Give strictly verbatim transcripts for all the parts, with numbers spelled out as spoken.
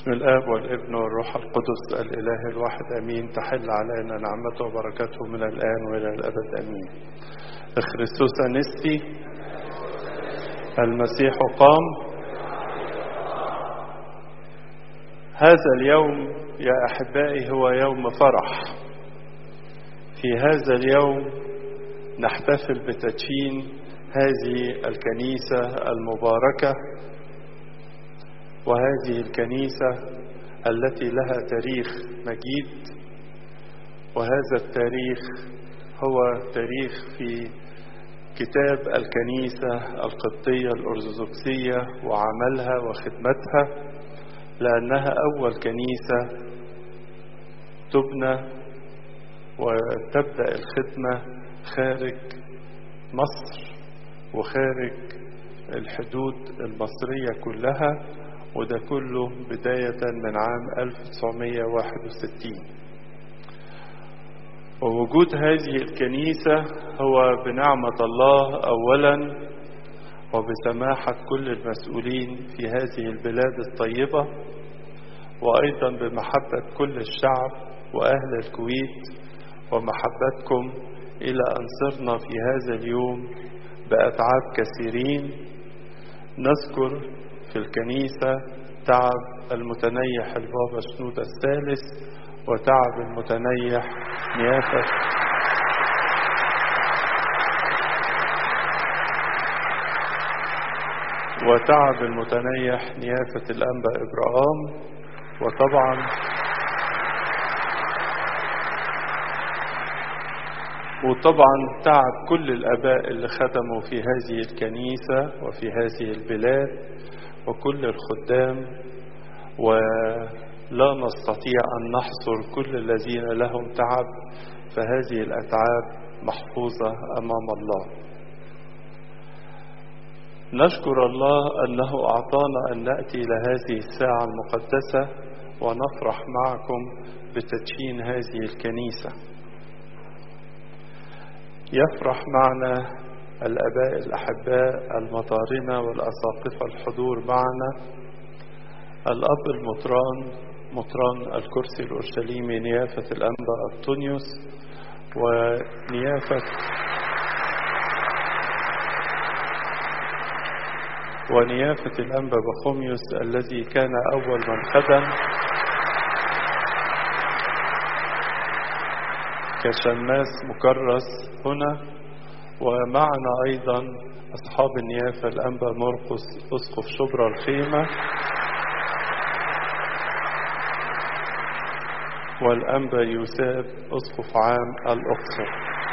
بسم الآب والابن والروح القدس الإله الواحد أمين. تحل علينا نعمته وبركاته من الآن وإلى الأبد أمين. خريستوس أنستي، المسيح قام. هذا اليوم يا أحبائي هو يوم فرح. في هذا اليوم نحتفل بتدشين هذه الكنيسة المباركة، وهذه الكنيسة التي لها تاريخ مجيد، وهذا التاريخ هو تاريخ في كتاب الكنيسة القبطية الأرثوذكسية وعملها وخدمتها، لأنها أول كنيسة تبنى وتبدأ الخدمة خارج مصر وخارج الحدود المصرية كلها، وده كله بداية من عام ألف وتسعمائة وواحد وستين. ووجود هذه الكنيسة هو بنعمة الله أولا، وبسماحة كل المسؤولين في هذه البلاد الطيبة، وأيضا بمحبة كل الشعب وأهل الكويت ومحبتكم إلى أن صرنا في هذا اليوم بأتعاب كثيرين. نذكر في الكنيسة تعب المتنيح البابا شنودة الثالث، وتعب المتنيح نيافة وتعب المتنيح نيافة الأنبا إبراهام، وطبعا وطبعا تعب كل الآباء اللي خدموا في هذه الكنيسة وفي هذه البلاد وكل الخدام، ولا نستطيع أن نحصر كل الذين لهم تعب، فهذه الأتعاب محفوظة أمام الله. نشكر الله أنه أعطانا أن نأتي إلى هذه الساعة المقدسة ونفرح معكم بتدشين هذه الكنيسة. يفرح معنا الآباء الأحباء المطارنة والأساقفة الحضور معنا، الأب المطران مطران الكرسي الأورشليمي نيافة الأنبا أنطونيوس، ونيافة ونيافة الأنبا بخوميوس الذي كان أول من خدم كشماس مكرس هنا، ومعنا أيضا أصحاب النيافة الأنبا مرقس أسقف شبرا الخيمة، والأنبا يوسف أسقف عام الأقصر،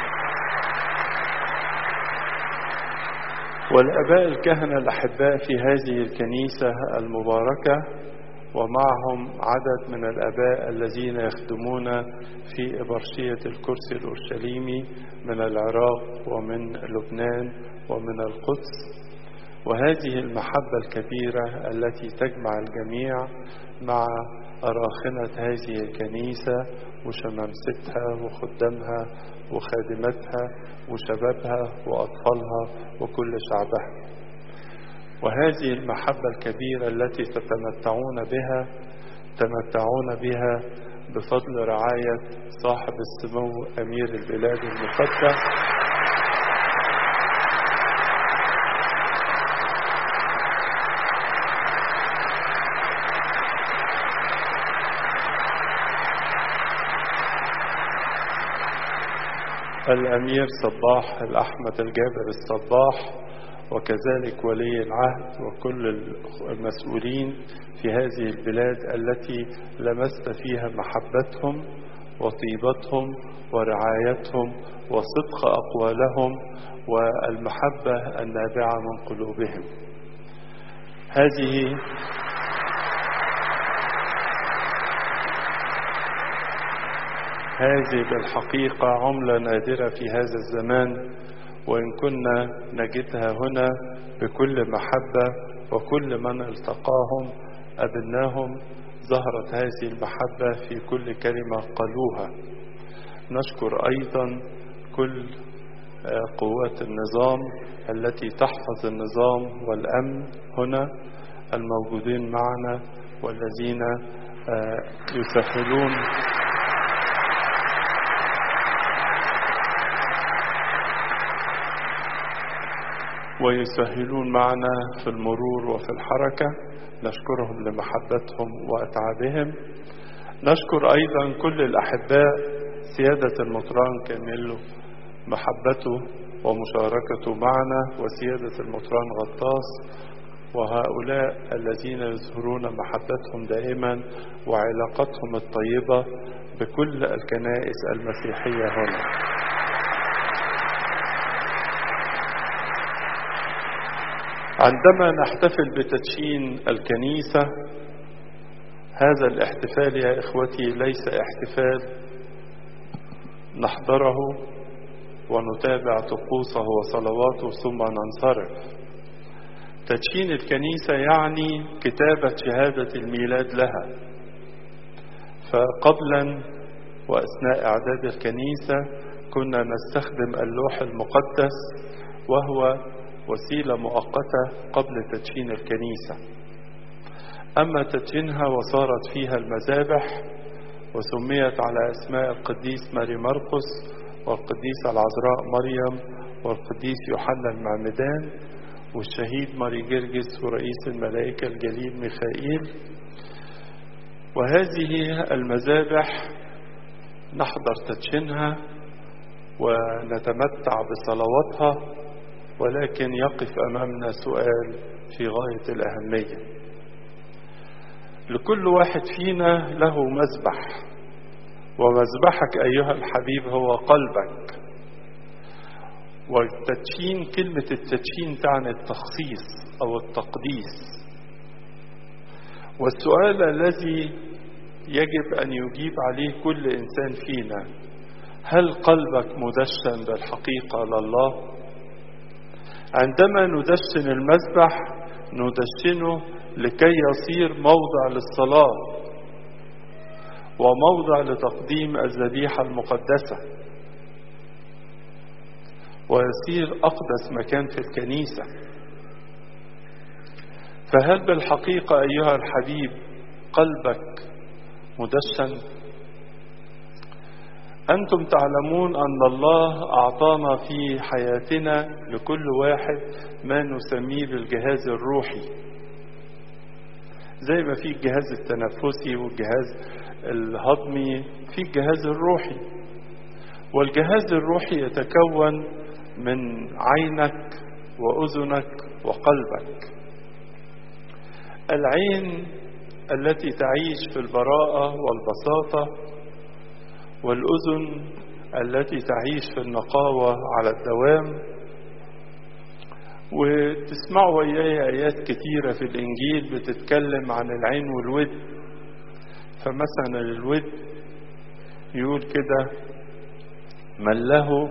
والآباء الكهنة الأحباء في هذه الكنيسة المباركة، ومعهم عدد من الآباء الذين يخدمون في إبرشية الكرسي الأورشليمي من العراق ومن لبنان ومن القدس. وهذه المحبة الكبيرة التي تجمع الجميع مع أراخنة هذه الكنيسة وشمامستها وخدامها وخادمتها وشبابها وأطفالها وكل شعبها. وهذه المحبة الكبيرة التي تتمتعون بها تمتعون بها بفضل رعاية صاحب السمو أمير البلاد المقدس الأمير صباح الأحمد الجابر الصباح، وكذلك ولي العهد وكل المسؤولين في هذه البلاد التي لمست فيها محبتهم وطيبتهم ورعايتهم وصدق أقوالهم والمحبة النابعة من قلوبهم. هذه هذه بالحقيقة عملة نادرة في هذا الزمان، وإن كنا نجدها هنا بكل محبة، وكل من التقاهم قابلناهم ظهرت هذه المحبة في كل كلمة قالوها. نشكر أيضا كل قوات النظام التي تحفظ النظام والأمن هنا الموجودين معنا والذين يسهلون ويسهلون معنا في المرور وفي الحركة. نشكرهم لمحبتهم وأتعابهم. نشكر أيضا كل الأحباء، سيادة المطران كامل محبته ومشاركته معنا، وسيادة المطران غطاس، وهؤلاء الذين يظهرون محبتهم دائما وعلاقتهم الطيبة بكل الكنائس المسيحية هنا. عندما نحتفل بتدشين الكنيسة، هذا الاحتفال يا إخوتي ليس احتفال نحضره ونتابع طقوسه وصلواته ثم ننصرف. تدشين الكنيسة يعني كتابة شهادة الميلاد لها. فقبلا وأثناء إعداد الكنيسة كنا نستخدم اللوح المقدس، وهو وسيلة مؤقتة قبل تدشين الكنيسة. أما تدشينها وصارت فيها المذابح، وسميت على أسماء القديس ماري مرقس والقديسة العذراء مريم والقديس يوحنا المعمدان والشهيد ماري جرجس ورئيس الملائكة الجليل ميخائيل. وهذه المذابح نحضر تدشينها ونتمتع بصلواتها، ولكن يقف أمامنا سؤال في غاية الأهمية. لكل واحد فينا له مذبح، ومذبحك أيها الحبيب هو قلبك. والتدشين، كلمة التدشين تعني التخصيص أو التقديس. والسؤال الذي يجب أن يجيب عليه كل إنسان فينا: هل قلبك مدشن بالحقيقة لله؟ عندما ندشن المذبح ندشنه لكي يصير موضع للصلاة وموضع لتقديم الذبيحة المقدسة، ويصير أقدس مكان في الكنيسة. فهل بالحقيقة أيها الحبيب قلبك مدشن؟ أنتم تعلمون أن الله أعطانا في حياتنا لكل واحد ما نسميه بالجهاز الروحي. زي ما في الجهاز التنفسي والجهاز الهضمي، في الجهاز الروحي. والجهاز الروحي يتكون من عينك وأذنك وقلبك. العين التي تعيش في البراءة والبساطة، والأذن التي تعيش في النقاوة على الدوام. وتسمعوا وياي آيات كتيرة في الإنجيل بتتكلم عن العين والود. فمثلا الود يقول كده: من له،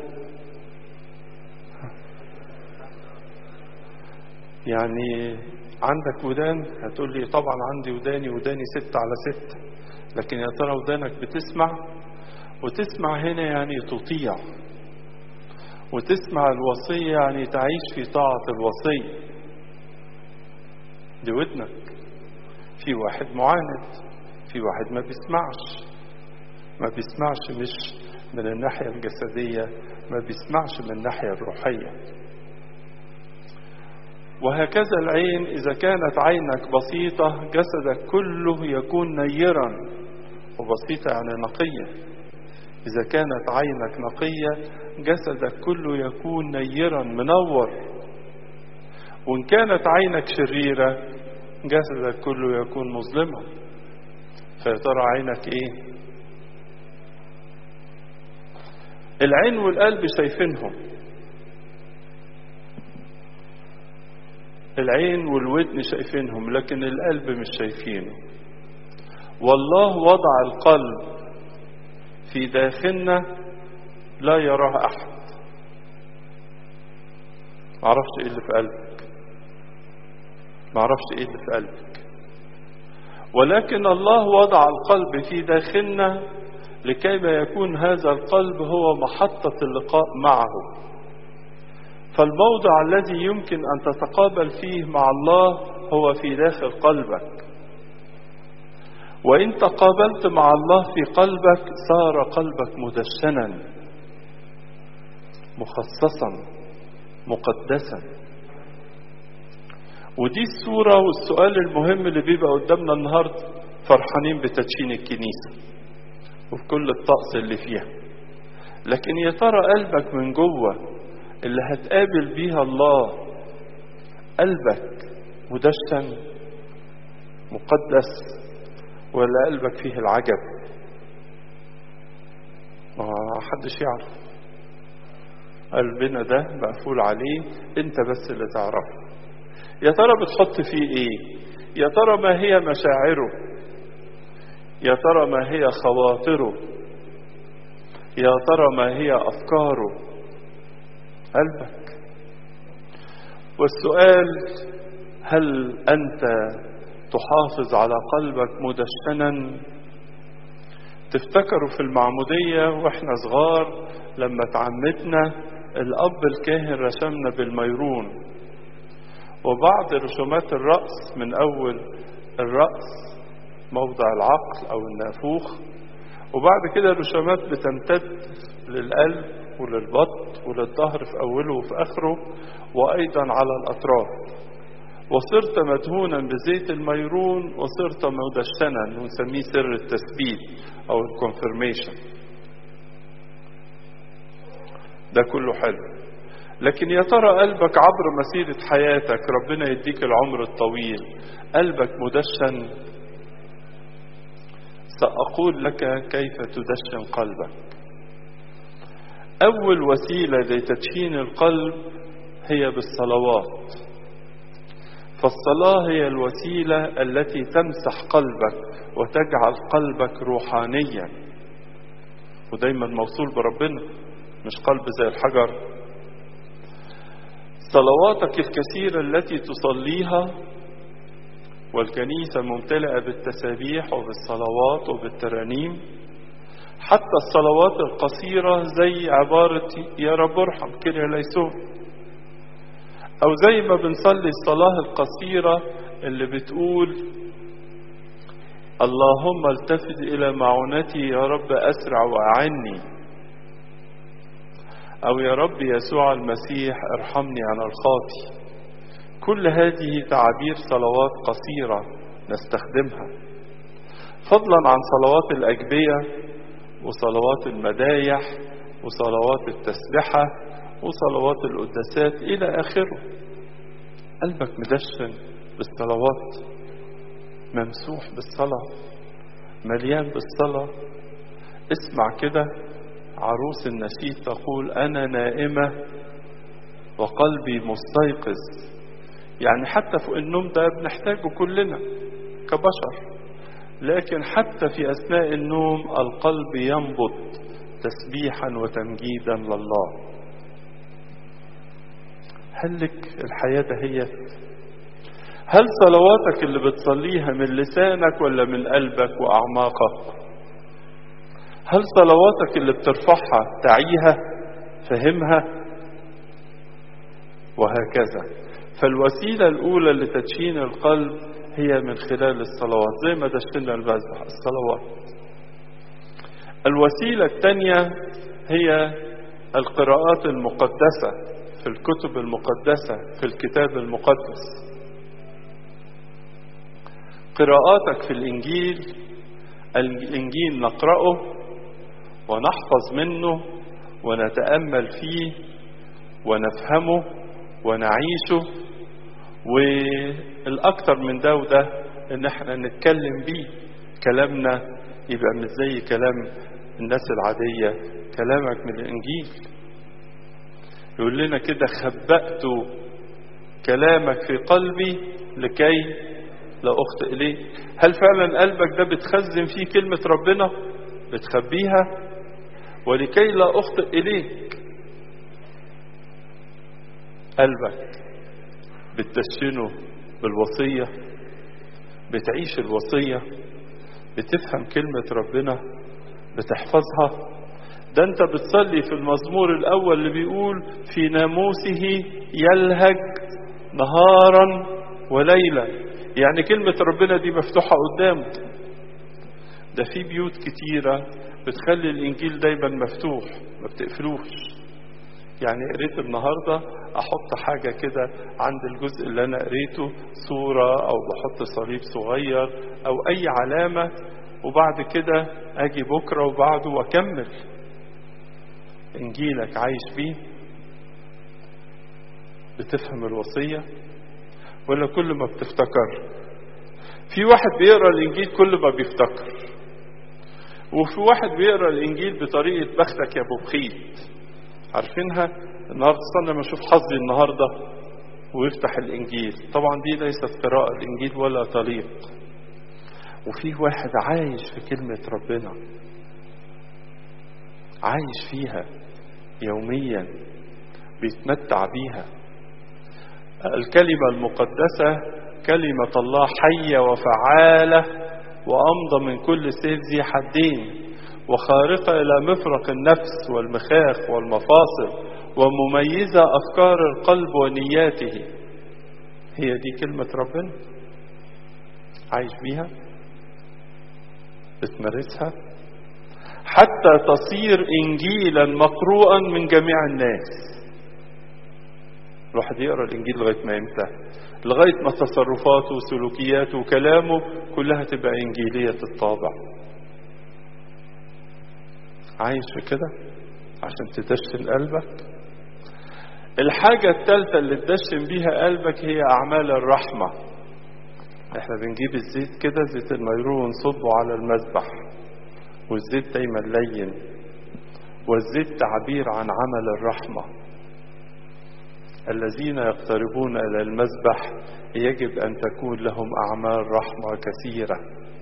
يعني عندك ودان؟ هتقول لي طبعا عندي وداني، وداني ستة على ستة. لكن يا ترى ودانك بتسمع؟ وتسمع هنا يعني تطيع، وتسمع الوصية يعني تعيش في طاعة الوصية. دي ودنك. في واحد معاند، في واحد ما بيسمعش. ما بيسمعش مش من الناحية الجسدية، ما بيسمعش من الناحية الروحية. وهكذا العين، إذا كانت عينك بسيطة جسدك كله يكون نيرا. وبسيطة يعني نقية. إذا كانت عينك نقية جسدك كله يكون نيرا منور. وإن كانت عينك شريرة جسدك كله يكون مظلما. فيا ترى عينك إيه؟ العين والقلب شايفينهم. العين والودن شايفينهم، لكن القلب مش شايفينه. والله وضع القلب في داخلنا لا يراه أحد. معرفش إيه اللي في قلبك، معرفش إيه اللي في قلبك، ولكن الله وضع القلب في داخلنا لكي ما يكون هذا القلب هو محطة اللقاء معه. فالموضع الذي يمكن أن تتقابل فيه مع الله هو في داخل قلبك. وإن تقابلت مع الله في قلبك صار قلبك مدشنا مخصصا مقدسا. ودي الصورة والسؤال المهم اللي بيبقى قدامنا النهاردة. فرحانين بتدشين الكنيسة وفي كل الطقس اللي فيها، لكن يا ترى قلبك من جوه اللي هتقابل بيها الله قلبك مدشن مقدس ولا قلبك فيه العجب؟ ما حدش يعرف. قلبنا ده مقفول عليه، انت بس اللي تعرفه. يا ترى بتحط فيه ايه؟ يا ترى ما هي مشاعره؟ يا ترى ما هي خواطره؟ يا ترى ما هي افكاره؟ قلبك. والسؤال: هل انت تحافظ على قلبك مدشنا؟ تفتكروا في المعمودية واحنا صغار لما تعمدنا الاب الكاهن رسمنا بالميرون، وبعض رسومات الرأس من اول الرأس موضع العقل او النافوخ، وبعد كده الرسومات بتمتد للقلب وللبطن وللظهر في اوله وفي اخره، وايضا على الاطراف. وصرت مدهونا بزيت الميرون وصرت مدشنا، ونسميه سر التثبيت او الكونفirmation. ده كله حلو، لكن يا ترى قلبك عبر مسيرة حياتك، ربنا يديك العمر الطويل، قلبك مدشن؟ سأقول لك كيف تدشن قلبك. أول وسيلة لتدشين القلب هي بالصلوات. فالصلاة هي الوسيلة التي تمسح قلبك وتجعل قلبك روحانيا ودايما موصول بربنا، مش قلب زي الحجر. صلواتك الكثيرة التي تصليها، والكنيسة ممتلئة بالتسابيح وبالصلوات وبالترانيم، حتى الصلوات القصيرة زي عبارة يا رب ارحم كده ليسون، او زي ما بنصلي الصلاة القصيرة اللي بتقول اللهم التفت الى معونتي يا رب اسرع واعني، او يا رب يسوع المسيح ارحمني انا الخاطي. كل هذه تعابير صلوات قصيرة نستخدمها، فضلا عن صلوات الأجبية وصلوات المدايح وصلوات التسبحة وصلوات القداسات إلى آخره. قلبك مدشن بالصلوات، ممسوح بالصلاة، مليان بالصلاة. اسمع كده عروس النشيد تقول أنا نائمة وقلبي مستيقظ. يعني حتى في النوم ده بنحتاجه كلنا كبشر، لكن حتى في أثناء النوم القلب ينبض تسبيحا وتمجيدا لله. هل لك الحياة دهيت؟ هل صلواتك اللي بتصليها من لسانك ولا من قلبك وأعماقك؟ هل صلواتك اللي بترفعها تعيها فهمها؟ وهكذا. فالوسيلة الأولى لتدشين القلب هي من خلال الصلوات، زي ما دشنا المذبح الصلوات. الوسيلة الثانية هي القراءات المقدسة في الكتب المقدسة في الكتاب المقدس. قراءاتك في الإنجيل، الإنجيل نقرأه ونحفظ منه ونتأمل فيه ونفهمه ونعيشه، والأكثر من ده وده إن احنا نتكلم بيه. كلامنا يبقى مش زي كلام الناس العادية، كلامك من الإنجيل. يقول لنا كده خبأت كلامك في قلبي لكي لا أخطئ إليه. هل فعلا قلبك ده بتخزن فيه كلمة ربنا بتخبيها؟ ولكي لا أخطئ إليك. قلبك بتدشنه بالوصية، بتعيش الوصية، بتفهم كلمة ربنا، بتحفظها. ده انت بتصلي في المزمور الأول اللي بيقول في ناموسه يلهج نهارا وليلا. يعني كلمة ربنا دي مفتوحة قدامه، ده في بيوت كتيرة بتخلي الإنجيل دايما مفتوح، ما بتقفلوش. يعني قريت النهاردة أحط حاجة كده عند الجزء اللي أنا قريته، صورة أو بحط صليب صغير أو أي علامة، وبعد كده أجي بكرة وبعده وأكمل. إنجيلك عايش بيه؟ بتفهم الوصية ولا كل ما بتفتكر؟ في واحد بيقرأ الإنجيل كل ما بيفتكر، وفي واحد بيقرأ الإنجيل بطريقة بختك يا أبو بخيت، عارفينها؟ النهاردة استنى ما أشوف حظي النهاردة ويفتح الإنجيل. طبعا دي ليست قراءة الإنجيل ولا طليق. وفي واحد عايش في كلمة ربنا، عايش فيها يوميا، بيتمتع بيها. الكلمة المقدسة كلمة الله حية وفعالة وأمضى من كل سيف ذي حدين وخارقة إلى مفرق النفس والمخاخ والمفاصل ومميزة أفكار القلب ونياته. هي دي كلمة ربنا، عايش بيها، بتمارسها حتى تصير إنجيلا مقروءا من جميع الناس. الواحد يقرأ الإنجيل لغاية ما يمتى؟ لغاية ما تصرفاته وسلوكياته وكلامه كلها تبقى إنجيلية الطابع. عايش في كده عشان تدشن قلبك. الحاجة الثالثة اللي تدشن بيها قلبك هي أعمال الرحمة. احنا بنجيب الزيت كده، زيت الميرون، ونصبه على المذبح، والزيت دايما لين، والزيت تعبير عن عمل الرحمة. الذين يقتربون إلى المذبح يجب أن تكون لهم أعمال رحمة كثيرة.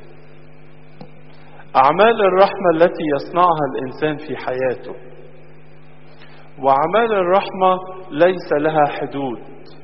أعمال الرحمة التي يصنعها الإنسان في حياته. وأعمال الرحمة ليس لها حدود،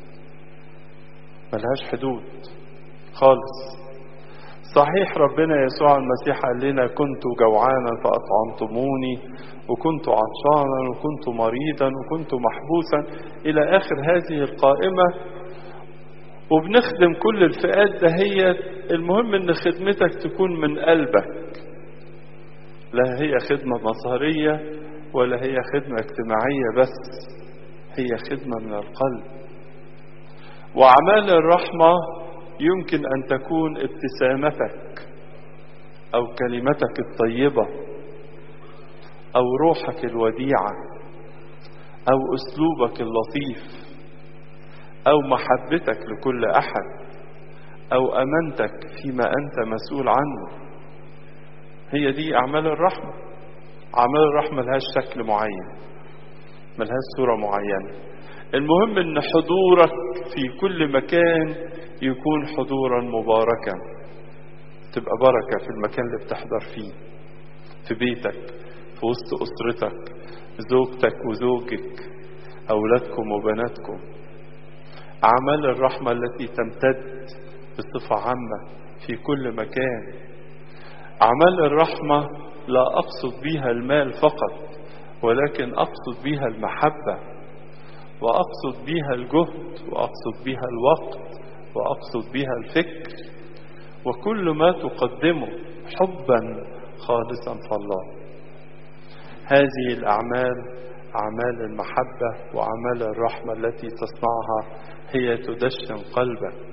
ملهاش حدود خالص. صحيح ربنا يسوع المسيح قال لنا كنت جوعانا فأطعمتموني، وكنت عطشانا وكنت مريضا وكنت محبوسا إلى آخر هذه القائمة، وبنخدم كل الفئات دهيت. المهم ان خدمتك تكون من قلبك، لا هي خدمة مظهرية ولا هي خدمة اجتماعية بس، هي خدمة من القلب. وأعمال الرحمة يمكن أن تكون ابتسامتك أو كلمتك الطيبة أو روحك الوديعة أو أسلوبك اللطيف أو محبتك لكل أحد أو أمانتك فيما أنت مسؤول عنه. هي دي أعمال الرحمة. أعمال الرحمة لهاش شكل معين، ملهاش صورة معينة. المهم أن حضورك في كل مكان يكون حضورا مباركا، تبقى بركة في المكان اللي بتحضر فيه، في بيتك، في وسط أسرتك، زوجتك وزوجك، أولادكم وبناتكم. أعمال الرحمة التي تمتد بصفة عامة في كل مكان. أعمال الرحمة لا أقصد بها المال فقط، ولكن أقصد بها المحبة، وأقصد بها الجهد، وأقصد بها الوقت، وأقصد بها الفكر، وكل ما تقدمه حبا خالصا فالله. هذه الأعمال أعمال المحبة وأعمال الرحمة التي تصنعها هي تدشن قلبك.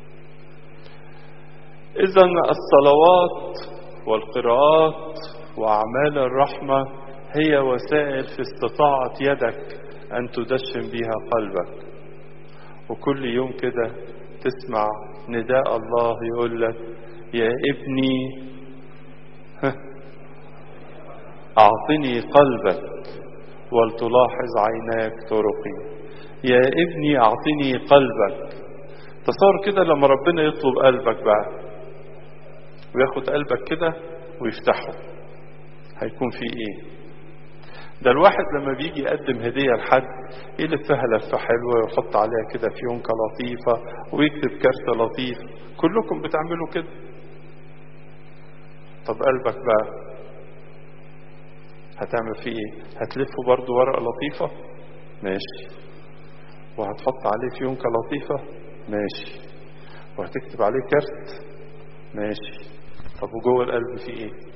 إذن الصلوات والقراءات وأعمال الرحمة هي وسائل في استطاعة يدك أن تدشن بها قلبك. وكل يوم كده تسمع نداء الله يقول لك يا ابني أعطني قلبك ولتلاحظ عيناك طرقي. يا ابني أعطني قلبك. تصور كده لما ربنا يطلب قلبك بقى وياخد قلبك كده ويفتحه، هيكون فيه ايه؟ ده الواحد لما بيجي يقدم هدية لحد يلفها لفة حلوة ويحط عليها كده فيونكة لطيفة ويكتب كارت لطيف. كلكم بتعملوا كده. طب قلبك بقى هتعمل فيه ايه؟ هتلفه برضو ورقة لطيفة؟ ماشي. وهتحط عليه فيونكة لطيفة؟ ماشي. وهتكتب عليه كارت؟ ماشي. طب وجوه القلب فيه ايه؟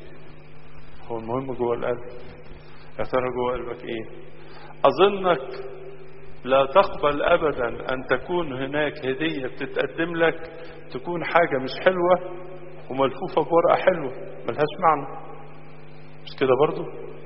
هو المهم جوه القلب. يا ترى جوه قلبك ايه؟ اظنك لا تقبل ابدا ان تكون هناك هدية بتتقدم لك تكون حاجة مش حلوة وملفوفة بورقة حلوة ملهاش معنى، مش كده برضو؟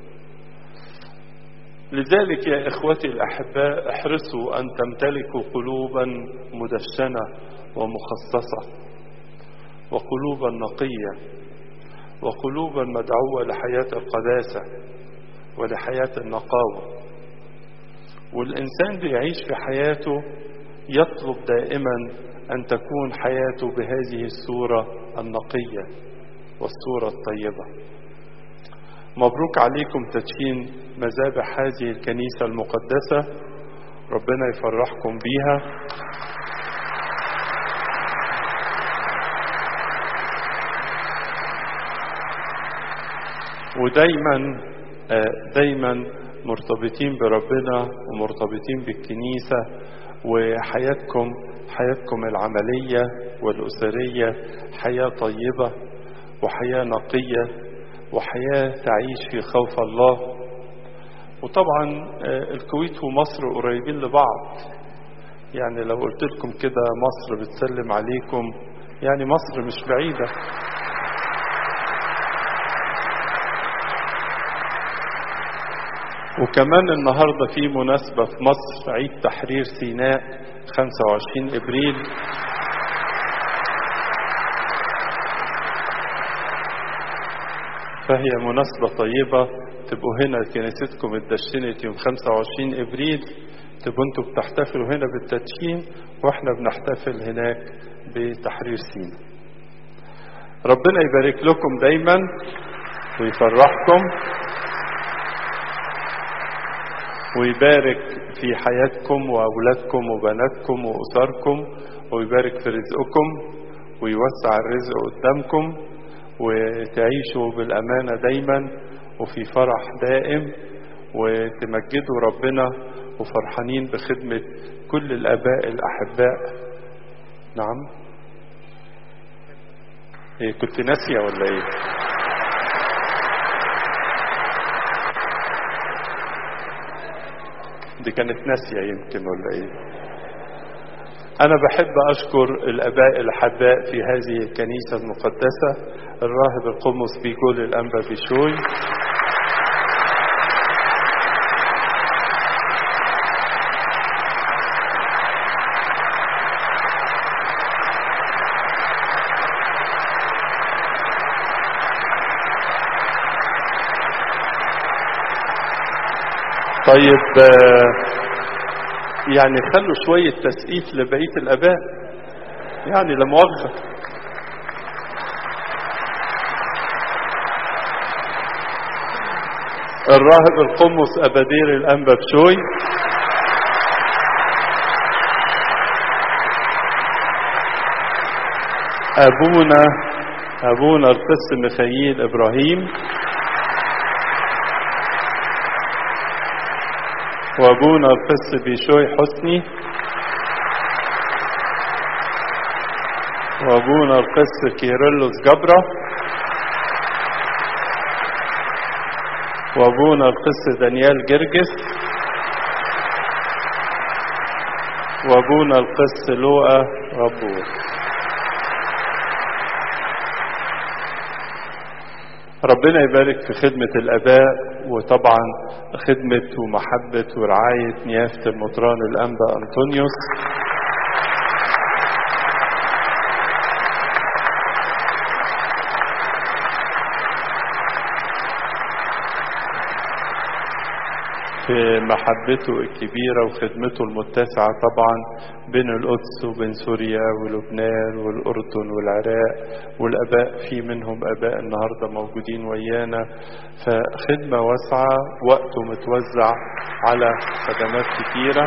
لذلك يا اخوتي الاحباء احرصوا ان تمتلكوا قلوبا مدشنة ومخصصة، وقلوبا نقية، وقلوبا مدعوة لحياة القداسة ولحياة النقاوة. والإنسان بيعيش في حياته يطلب دائما أن تكون حياته بهذه الصورة النقية والصورة الطيبة. مبروك عليكم تدشين مذابح هذه الكنيسة المقدسة، ربنا يفرحكم بيها. ودايما دايما مرتبطين بربنا ومرتبطين بالكنيسة، وحياتكم حياتكم العملية والأسرية حياة طيبة وحياة نقية وحياة تعيش في خوف الله. وطبعا الكويت ومصر قريبين لبعض، يعني لو قلت لكم كده مصر بتسلم عليكم، يعني مصر مش بعيدة. وكمان النهاردة في مناسبة في مصر عيد تحرير سيناء خمسة وعشرين إبريل، فهي مناسبة طيبة تبقوا هنا كنيستكم اتدشنت يوم خمسة وعشرين إبريل، تبقوا انتوا بتحتفلوا هنا بالتدشين واحنا بنحتفل هناك بتحرير سيناء. ربنا يبارك لكم دايما ويفرحكم ويبارك في حياتكم وأولادكم وبناتكم وأسركم، ويبارك في رزقكم ويوسع الرزق قدامكم، وتعيشوا بالأمانة دايما وفي فرح دائم، وتمجدوا ربنا وفرحانين بخدمة كل الآباء الأحباء. نعم، إيه كنت ناسية ولا إيه؟ دي كانت ناسية يمكن ولا ايه. انا بحب اشكر الاباء الاحباء في هذه الكنيسة المقدسة، الراهب القمص بيقول الانبا بشوي، طيب يعني خلوا شوية تسقيف لبقية الآباء، يعني لا مؤاخذة. الراهب القمص أبادير الأنبا بشوي، أبونا أبونا القس ميخائيل إبراهيم، وابونا القس بيشوي حسني، وابونا القس كيرلس جبرة، وابونا القس دانيال جرجس، وابونا القس لوقا غبور. ربنا يبارك في خدمة الآباء، وطبعا خدمة ومحبة ورعاية نيافة المطران الأنبا أنطونيوس. في محبته الكبيرة وخدمته المتسعة طبعا بين القدس وبين سوريا ولبنان والأردن والعراق، والأباء في منهم أباء النهاردة موجودين ويانا، فخدمة واسعة وقته متوزع على خدمات كتيرة.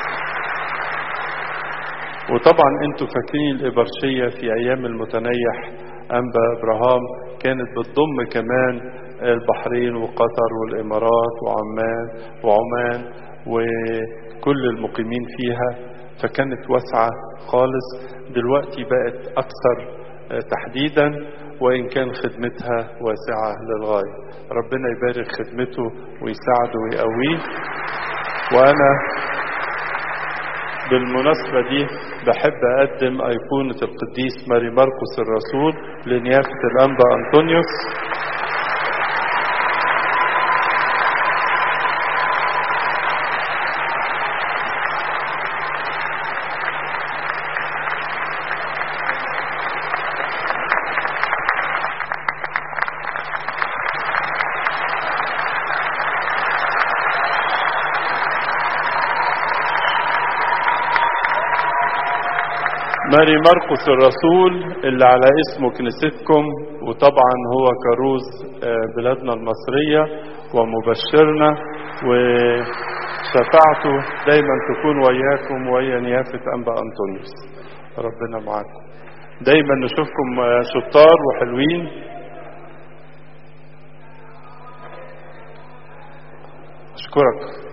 وطبعا انتوا فاكرين الإبرشية في أيام المتنيح أنبا إبراهام كانت بتضم كمان البحرين وقطر والإمارات وعمان وعمان وكل المقيمين فيها، فكانت واسعة خالص. دلوقتي بقت أكثر تحديدا، وإن كان خدمتها واسعة للغاية. ربنا يبارك خدمته ويساعده ويقويه. وأنا بالمناسبة دي بحب أقدم أيقونة القديس ماري مرقس الرسول لنيافة الأنبا أنطونيوس. ماري مرقس الرسول اللي على اسمه كنيستكم، وطبعا هو كروز بلادنا المصرية ومبشرنا، وشفاعته دايما تكون وياكم ويا نيافة أنبا أنطونيوس. ربنا معاكم دايما، نشوفكم شطار وحلوين. أشكرك.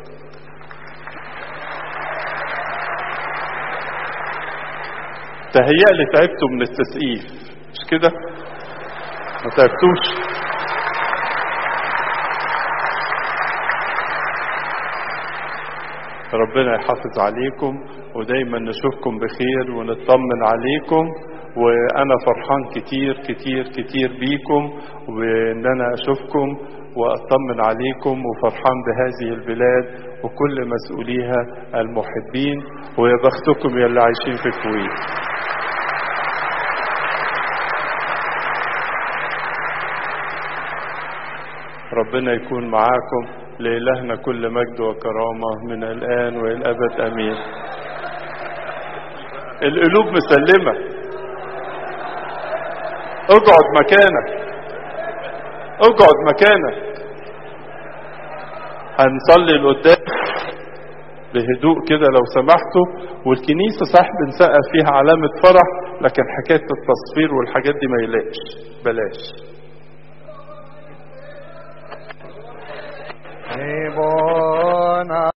تهيألي تعبتوا من التسقيف، مش كده؟ ما تعبتوش؟ ربنا يحافظ عليكم ودايما نشوفكم بخير ونطمن عليكم. وانا فرحان كتير كتير كتير بيكم، وان انا اشوفكم واطمن عليكم، وفرحان بهذه البلاد وكل مسؤوليها المحبين، ويا بختكم يا اللي عايشين في الكويت. ربنا يكون معاكم. لإلهنا كل مجد وكرامة من الآن وإلى الأبد آمين. القلوب مسلمة. اقعد مكانك، اقعد مكانك. هنصلي القداس بهدوء كده لو سمحتوا. والكنيسة صح بنسقف فيها علامة فرح، لكن حكاية التصفير والحاجات دي ما يلاقش، بلاش. Ebona